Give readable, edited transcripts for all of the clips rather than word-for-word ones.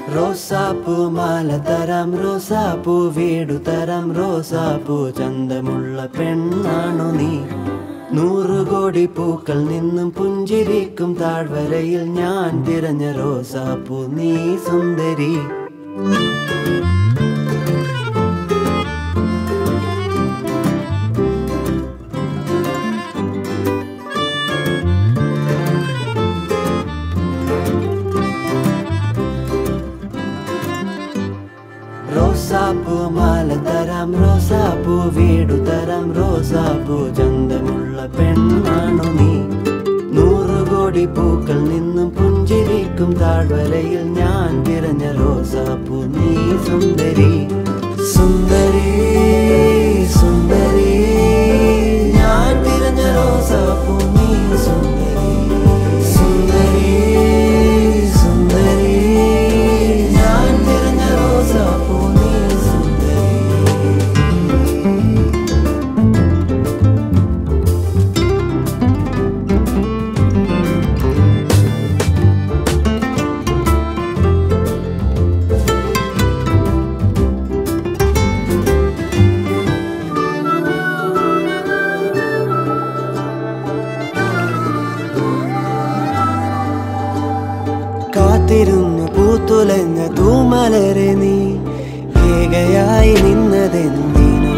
റോസാപ്പൂ മാല തരാം റോസാപ്പൂ വീടു തരാം റോസാപ്പൂ ചന്തമുള്ള പെണ്ണാണു നീ 100 കോടി പൂക്കൾ നിന്നും പുഞ്ചിരിക്കും താഴ്വരയിൽ ഞാൻ തിരഞ്ഞ റോസാപ്പൂ നീ സുന്ദരി റോസാപ്പൂ മാല തരാം റോസാപ്പൂ വീടു തരാം റോസാപ്പൂ ചന്തമുള്ള പെണ്ണാണു നീ 100 കോടി പൂക്കൾ നിന്നും പുഞ്ചിരിക്കും താഴ്വരയിൽ ഞാൻ തിരഞ്ഞ റോസാപ്പൂ നീ സുന്ദരി സുന്ദരി സുന്ദരി ഞാൻ തിരഞ്ഞ റോസാപ്പൂ നീ സുന്ദരി സുന്ദരി സുന്ദരി ഞാൻ തിരഞ്ഞ റോസാപ്പൂ കാത്തിരുന്നു പൂത്തുലഞ്ഞ തൂമലരെ നീ ഏകയായി നിന്നതെന്തിനോ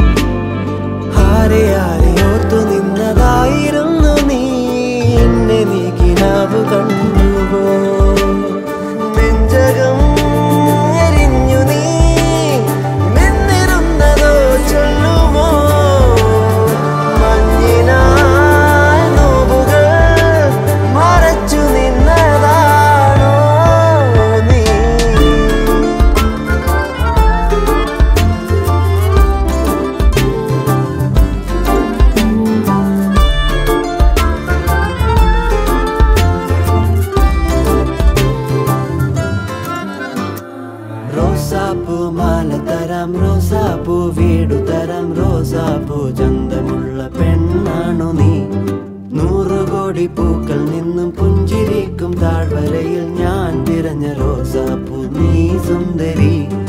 ആരെ ആരെ ഓർത്തു നിന്നതായിരുന്നു നീ എന്നെ നീ കിനാവ് കണ്ടുപോ നെഞ്ചകം എരിഞ്ഞു നീ നിന്നിരുന്നതോ ചൊല്ലുമോ മഞ്ഞിനായി നോവുകൾ മറച്ചു നിന്നതാ റോസാപ്പൂ മാല തരാം റോസാപ്പൂ വീടു തരാം റോസാപ്പൂ ചന്തമുള്ള പെണ്ണാണു നീ 100 കോടി പൂക്കൾ നിന്നും പുഞ്ചിരിക്കും താഴ്വരയിൽ ഞാൻ തിരഞ്ഞ റോസാപ്പൂ നീ സുന്ദരി